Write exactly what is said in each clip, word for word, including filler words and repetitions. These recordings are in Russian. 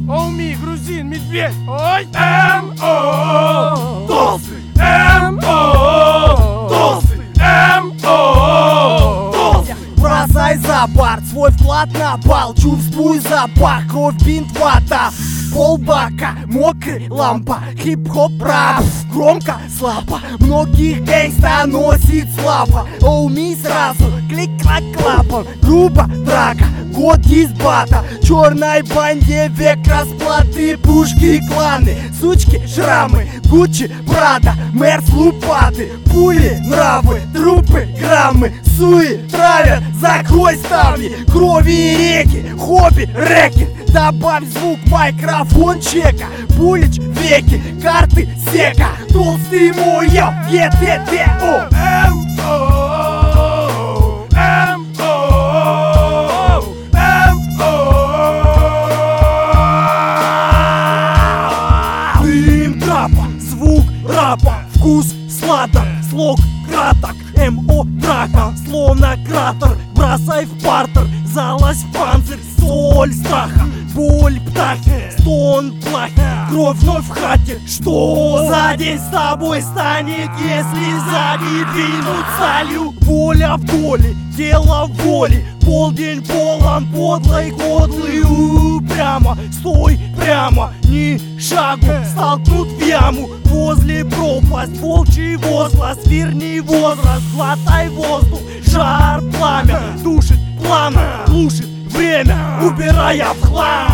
Оуми, грузин, медведь. Ой! Эм-о! Толстый! Эм-о! Толстый! Эм-о! Толстый! Бросай за борт свой вклад на бал. Чувствуй запах, кровь, бинт, вата. Полбака, мокрый, лампа. Хип-хоп, рап, громко, слабо. Многих гэнгста носит слава. Оуми сразу, клик-клак, клапан. Грубо, драка, год дисбата. Черной банде век расплаты. Пушки, кланы, сучки, шрамы. Гуччи, Прада, Мерс, лупаты. Пули, нравы, трупы, граммы. Суи травят, закрой ставни. Крови и реки, хобби, рэкет. Добавь звук, микрофон чека. Булич, веки, карты, сека. Толстый мой, я, е-те-те-о. Эм-о! Эм-о! Эм-о! Дым трапа, звук рапа. Вкус сладок, слог краток. МО драка, словно кратер. Бросай в партер, залазь в панцирь. Соль страха, боль птахи, стон плахи. Кровь вновь в хате. Что за день с тобой станет, если сзади двинут солью? Воля в доле, дело в воле. Полдень полон подлой кодлы. Прямо, стой прямо, ни шагу. Столкнут в яму, возле пропасть. Волчий возглас, верни возраст. Глотай воздух, жар, пламя. Душит пламя, глушит время, убирая в хлам.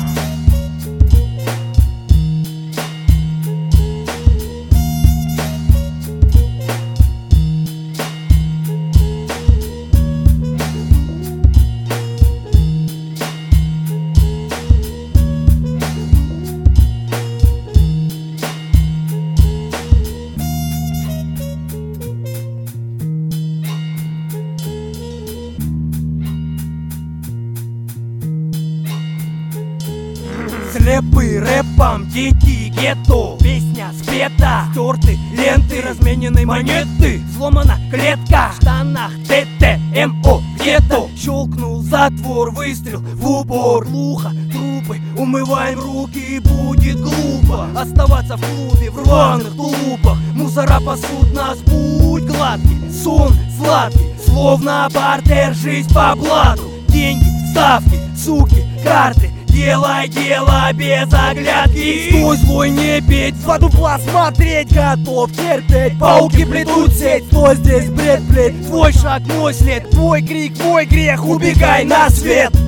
Слепы рэпом, дети гетто. Песня спета, стерты ленты, размененной монеты. Сломана клетка, в штанах ТТ-МО где-то. Щелкнул затвор, выстрел в упор. Глухо, трупы, умываем руки. Будет глупо оставаться в клубе в рваных тулупах. Мусора пасут нас, путь гладкий, сон сладкий, словно бартер, жизнь по блату. Деньги, ставки, суки, карты. Делай дело без оглядки. Стой злой, не петь, в дупла смотреть. Готов терпеть, пауки плетут сеть. Стой здесь, бред, блядь, твой шаг, мой след. Твой крик, мой грех, убегай на свет.